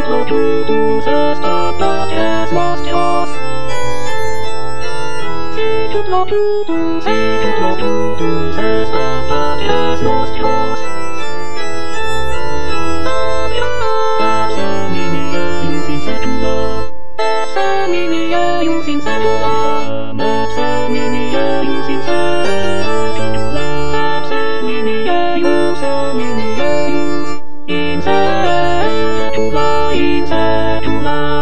Tutlo tutus estates los Dios. Si tutlo tutus estates los Dios. Insectula, insectula.